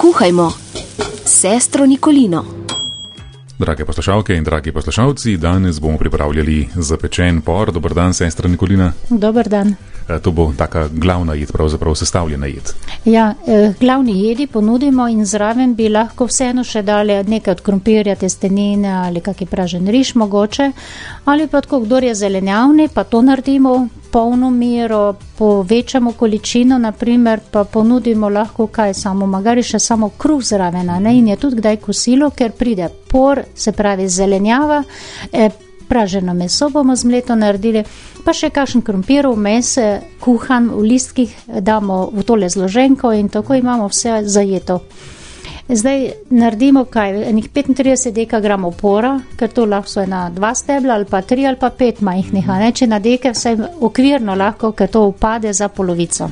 Kuhajmo s sestro Nikolino. Drage poslušalke in dragi poslušalci, danes bomo pripravljali zapečen por. Dober dan, sestra Nikolina. Dober dan. To bo taka glavna jed, pravzaprav sestavljena jed. Ja, glavni jedi ponudimo in zraven bi lahko vseeno še dali nekaj od krompirja, testenine ali kaki pražen riž mogoče, ali pa tako, kdor je zelenjavni, pa to naredimo polno mero, povečamo količino, naprimer, pa ponudimo lahko kaj samo, magari še samo kruh zraven, ne? In je tudi kdaj kosilo, ker pride por, se pravi zelenjava, praženo meso bomo z mleto naredili, pa še kakšen krompirov mes, kuhan v listkih, damo v tole zloženko in tako imamo vse zajeto. Zdaj naredimo kaj, enih 35 dekagramov pora, ker to lahko so ena 2 stebla ali pa 3 ali pa 5 majhnih, ne? Če na deke vsaj okvirno lahko, ker to upade za polovico.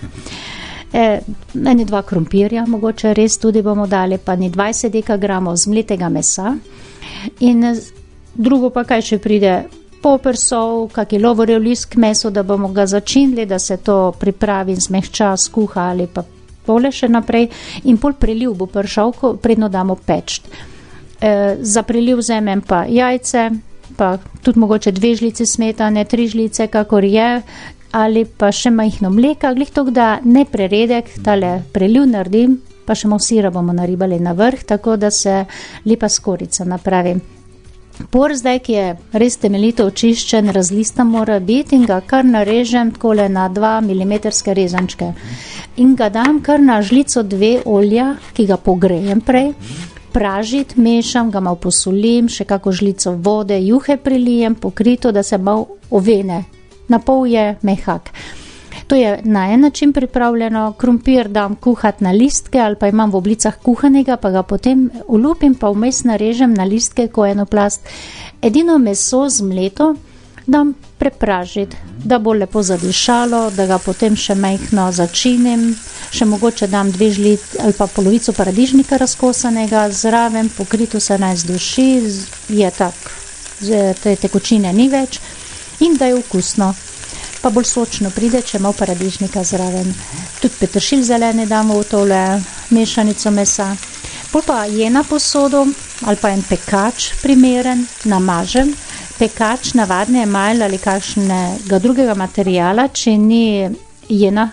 Eni 2 krompirja, mogoče res tudi bomo dali, pa ni 20 dekagramov zmletega mesa in drugo pa kaj še pride, poper, sol, kaki lovorjev list k mesu, da bomo ga začinili, da se to pripravi in zmehča, skuha ali pa tole še naprej in pol preliv bo prišel, ko predno damo pečt. Za preliv vzamem pa jajce, pa tudi mogoče 2 žlice smetane, 3 žlice, kakor je, ali pa še majhno mleka, glih to, da ne preredek, tale preliv naredim, pa še malo sira bomo naribali na vrh, tako da se lepa skorica napravi. Por zdaj, ki je res temeljito očiščen, razlistan mora biti in ga kar narežem takole na 2 mm rezančke. In ga dam kar na žlico 2 olja, ki ga pogrejem prej, pražit, mešam, ga malo posolim, še kako žlico vode, juhe prilijem, pokrito, da se malo ovene. Na pol je mehak. To je na en način pripravljeno, krompir dam kuhat na listke ali pa imam v oblicah kuhanega, pa ga potem olupim, pa vmes narežem na listke ko eno plast. Edino meso z mleto dam prepražiti, da bo lepo zadišalo, da ga potem še majhno začinim, še mogoče dam 2 žlice ali pa polovico paradižnika razkosanega, zraven pokrito se naj zduši, je tak, te tekočine ni več in da je okusno. Pa bolj sočno pride, če malo paradižnika zraven. Tudi peteršilj zeleni damo v tole mešanico mesa. Pol pa jena posodo ali pa en pekač primeren, namažem. Pekač navadne emajl ali kakšnega drugega materijala, če ni jena,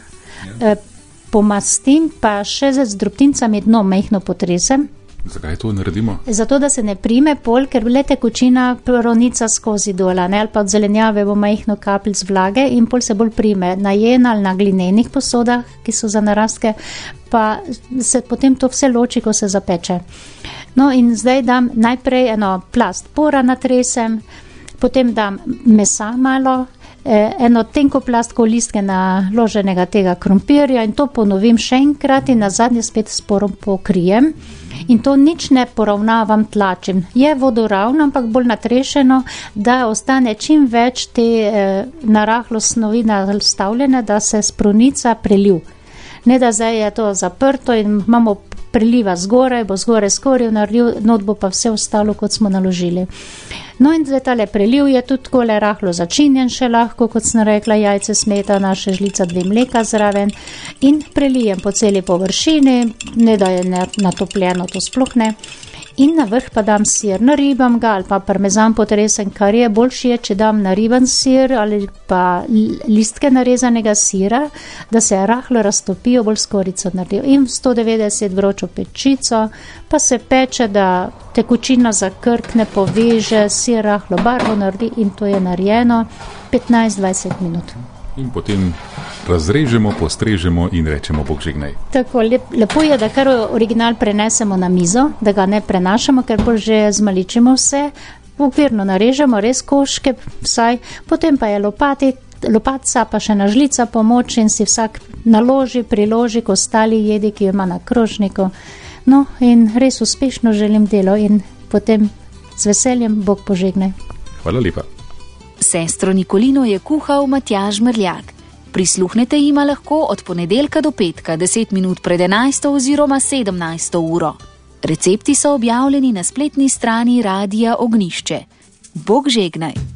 pomastim, pa še z drobtincami dno majhno potresem. Zakaj to naredimo? Zato, da se ne prime pol, ker le tekočina pronica skozi dola, ne? Ali pa od zelenjave bo majhno kapljic vlage in pol se bolj prime na jen ali na glinenih posodah, ki so za narastke, pa se potem to vse loči, ko se zapeče. No in zdaj dam najprej eno plast pora natresem, potem dam mesa malo, eno tenko plastko listke naloženega tega krompirja in to ponovim še enkrat in nazadnje spet s porom pokrijem. In to nič ne poravnavam, tlačim. Je vodoravno, ampak bolj natrešeno, da ostane čim več te narahlo snovi nastavljene, da se spronica preliv. Ne da zdaj je to zaprto in imamo preliva zgoraj, bo zgoraj skoril naredil, not bo pa vse ostalo, kot smo naložili. No in zdaj tale preliv je tudi takole rahlo začinjen še lahko, kot sem rekla, jajce, smetana, še žlica 2 mleka zraven in prelijem po celi površini, ne da je natopljeno, to sploh ne. In na vrh pa dam sir, naribam ga ali pa parmezan potresen, kar je boljše je, če dam nariban sir ali pa listke narezanega sira, da se rahlo raztopijo, bolj skorico naredijo. In 190 vročo pečico, pa se peče, da tekočina zakrkne, poveže, sir rahlo barvo naredi in to je narejeno 15-20 minut. In potem razrežemo, postrežemo in rečemo Bog žegnaj. Tako, lepo je, da kar original prenesemo na mizo, da ga ne prenašamo, ker bolj že zmaličimo vse, okvirno narežemo, res koške vsaj, potem pa je lopatca, pa še na žlica pomoč in si vsak naloži, priloži k ostali jedi, ki jo ima na krožniku. No in res uspešno želim delo in potem z veseljem Bog požegnaj. Hvala lepa. Sestro Nikolino je kuhal Matjaž Mrljak. Prisluhnete jima lahko od ponedeljka do petka 10 minut pred 11. oziroma 17. uro. Recepti so objavljeni na spletni strani Radia Ognjišče. Bog žegnaj.